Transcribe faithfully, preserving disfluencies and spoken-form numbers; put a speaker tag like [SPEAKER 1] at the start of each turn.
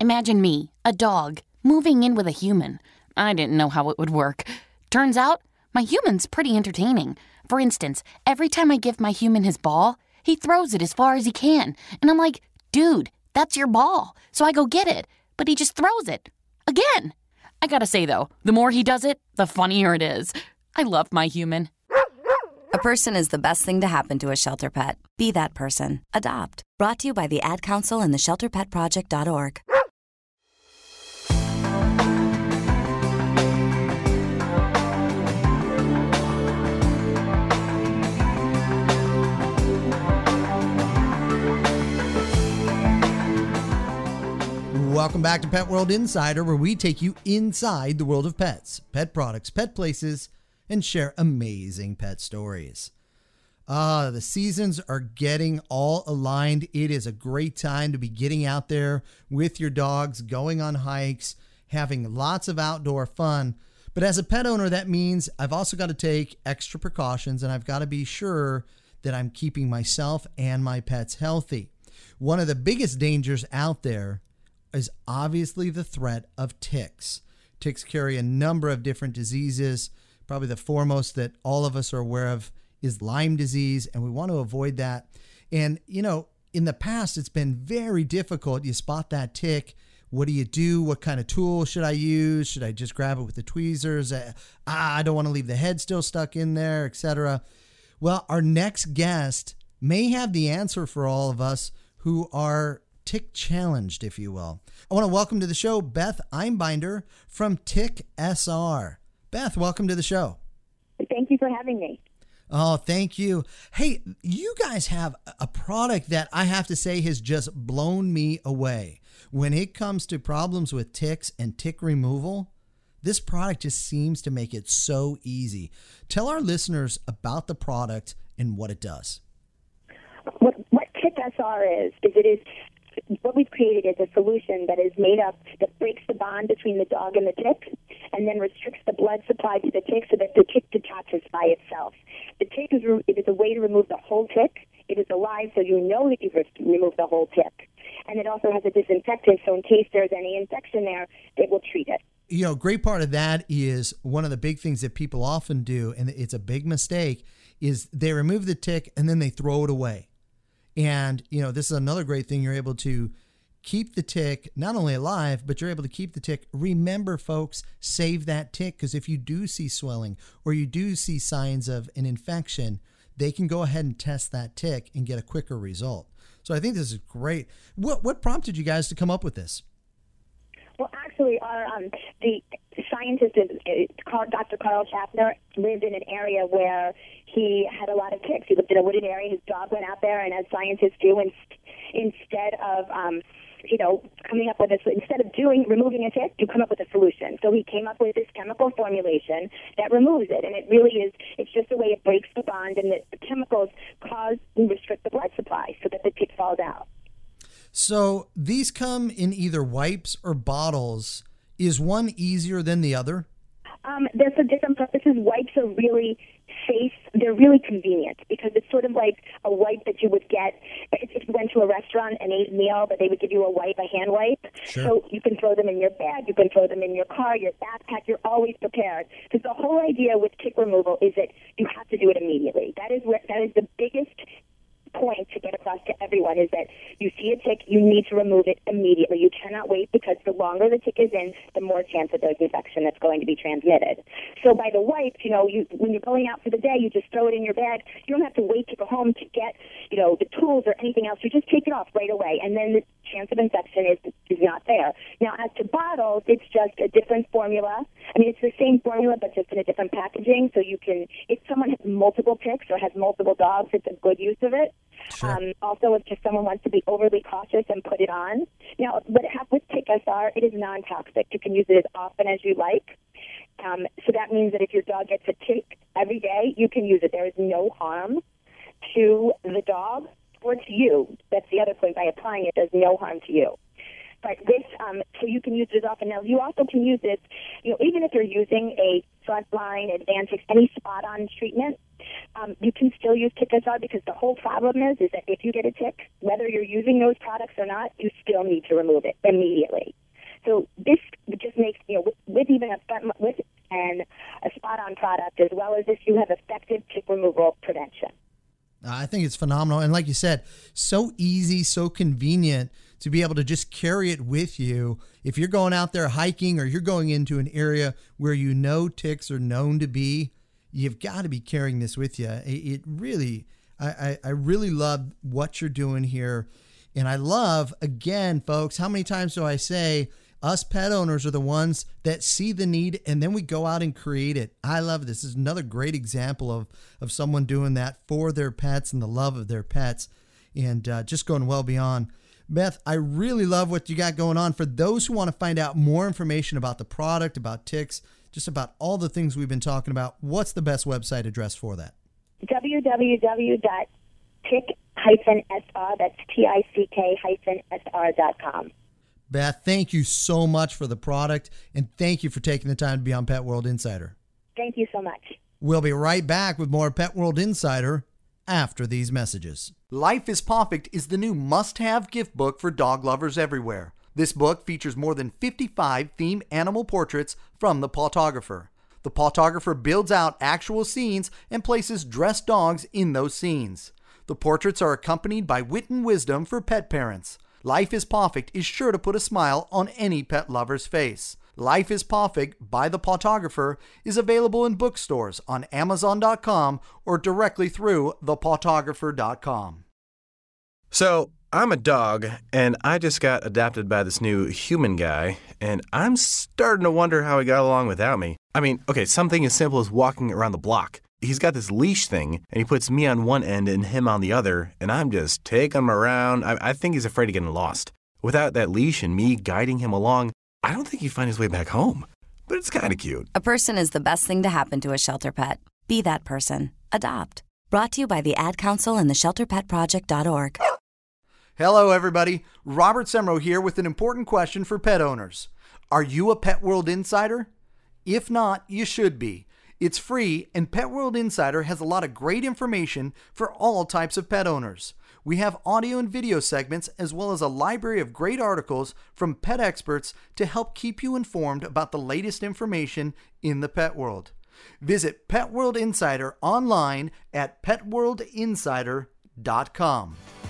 [SPEAKER 1] Imagine me, a dog, moving in with a human. I didn't know how it would work. Turns out, my human's pretty entertaining. For instance, every time I give my human his ball, he throws it as far as he can. And I'm like, dude, that's your ball. So I go get it. But he just throws it. Again. I gotta say, though, the more he does it, the funnier it is. I love my human.
[SPEAKER 2] A person is the best thing to happen to a shelter pet. Be that person. Adopt. Brought to you by the Ad Council and the shelter pet project dot org.
[SPEAKER 3] Welcome back to Pet World Insider, where we take you inside the world of pets, pet products, pet places, and share amazing pet stories. Ah, the seasons are getting all aligned. It is a great time to be getting out there with your dogs, going on hikes, having lots of outdoor fun. But as a pet owner, that means I've also got to take extra precautions, and I've got to be sure that I'm keeping myself and my pets healthy. One of the biggest dangers out there is obviously the threat of ticks. Ticks carry a number of different diseases. Probably the foremost that all of us are aware of is Lyme disease, and we want to avoid that. And, you know, in the past, it's been very difficult. You spot that tick. What do you do? What kind of tool should I use? Should I just grab it with the tweezers? Uh, ah, I don't want to leave the head still stuck in there, et cetera. Well, our next guest may have the answer for all of us who are tick challenged, if you will. I want to welcome to the show Beth Einbinder from Tick S R. Beth, welcome to the show.
[SPEAKER 4] Thank you for having me.
[SPEAKER 3] Oh, thank you. Hey, you guys have a product that I have to say has just blown me away. When it comes to problems with ticks and tick removal, this product just seems to make it so easy. Tell our listeners about the product and what it does.
[SPEAKER 4] What, what Tick S R is, is it is what we've created is a solution that is made up, that breaks the bond between the dog and the tick, and then restricts the blood supply to the tick so that the tick detaches by itself. The tick is, it is a way to remove the whole tick. It is alive, so you know that you've removed the whole tick. And it also has a disinfectant, so in case there's any infection there, it will treat it.
[SPEAKER 3] You know, great part of that is one of the big things that people often do, and it's a big mistake, is they remove the tick and then they throw it away. And, you know, this is another great thing. You're able to keep the tick not only alive, but you're able to keep the tick. Remember, folks, save that tick, because if you do see swelling or you do see signs of an infection, they can go ahead and test that tick and get a quicker result. So I think this is great. What what prompted you guys to come up with this?
[SPEAKER 4] Well, actually, our um, the scientist, uh, Doctor Carl Schaffner, lived in an area where he had a lot of ticks. He lived in a wooded area. His dog went out there, and as scientists do, and instead of um, you know coming up with a instead of doing removing a tick, you come up with a solution. So he came up with this chemical formulation that removes it, and it really is. It's just a way it breaks the bond, and the chemicals cause and restrict the blood supply so that the tick falls out.
[SPEAKER 3] So these come in either wipes or bottles. Is one easier than the other?
[SPEAKER 4] Um, there's a different purposes. Wipes are really safe. They're really convenient because it's sort of like a wipe that you would get if you went to a restaurant and ate a meal, but they would give you a wipe, a hand wipe.
[SPEAKER 3] Sure.
[SPEAKER 4] So you can throw them in your bag, you can throw them in your car, your backpack. You're always prepared. Because the whole idea with tick removal is that you have to do it immediately. That is where, that is the biggest point to get across to everyone, is that you see a tick, you need to remove it immediately. You cannot wait, because the longer the tick is in, the more chance that there's infection that's going to be transmitted. So by the wipes, you know, you, when you're going out for the day, you just throw it in your bag. You don't have to wait to go home to get, you know, the tools or anything else. You just take it off right away, and then the chance of infection is is not there. Now, as to bottles, it's just a different formula. I mean, it's the same formula, but just in a different packaging. So you can, if someone has multiple ticks or has multiple dogs, it's a good use of it.
[SPEAKER 3] Sure.
[SPEAKER 4] Um, also, if just someone wants to be overly cautious and put it on. Now, but it has, with Tick S R, it is non-toxic. You can use it as often as you like. Um, so that means that if your dog gets a tick every day, you can use it. There is no harm to the dog or to you. That's the other point. By applying it, there's no harm to you. But this, um, so you can use it as often. Now, you also can use this, you know, even if you're using a Frontline, Advantix, any spot-on treatment, um, you can still use Tick Guard because the whole problem is, is that if you get a tick, whether you're using those products or not, you still need to remove it immediately. So this just makes, you know, with, with even a with and a spot-on product, as well as this, you have effective tick removal prevention.
[SPEAKER 3] I think it's phenomenal. And like you said, so easy, so convenient to be able to just carry it with you. If you're going out there hiking or you're going into an area where you know ticks are known to be, you've got to be carrying this with you. It really, I, I, I really love what you're doing here. And I love, again, folks, how many times do I say, us pet owners are the ones that see the need and then we go out and create it. I love this. This is another great example of, of someone doing that for their pets and the love of their pets and uh, just going well beyond. Beth, I really love what you got going on. For those who want to find out more information about the product, about ticks, just about all the things we've been talking about, what's the best website address for that?
[SPEAKER 4] w w w dot tick dash s r, that's T I C K hyphen S R dot com.
[SPEAKER 3] Beth, thank you so much for the product, and thank you for taking the time to be on Pet World Insider.
[SPEAKER 4] Thank you so much.
[SPEAKER 3] We'll be right back with more Pet World Insider after these messages. Life is Pawfect is the new must-have gift book for dog lovers everywhere. This book features more than fifty-five themed animal portraits from the Pawtographer. The Pawtographer builds out actual scenes and places dressed dogs in those scenes. The portraits are accompanied by wit and wisdom for pet parents. Life is Pawfect is sure to put a smile on any pet lover's face. Life is Pawfect by the Pawtographer is available in bookstores on amazon dot com or directly through the pawtographer dot com.
[SPEAKER 5] So, I'm a dog, and I just got adopted by this new human guy, and I'm starting to wonder how he got along without me. I mean, okay, something as simple as walking around the block. He's got this leash thing, and he puts me on one end and him on the other, and I'm just taking him around. I, I think he's afraid of getting lost. Without that leash and me guiding him along, I don't think he'd find his way back home. But it's kind of cute.
[SPEAKER 2] A person is the best thing to happen to a shelter pet. Be that person. Adopt. Brought to you by the Ad Council and the shelter pet project dot org.
[SPEAKER 3] Hello, everybody. Robert Semro here with an important question for pet owners. Are you a Pet World Insider? If not, you should be. It's free, and Pet World Insider has a lot of great information for all types of pet owners. We have audio and video segments, as well as a library of great articles from pet experts to help keep you informed about the latest information in the pet world. Visit Pet World Insider online at pet world insider dot com.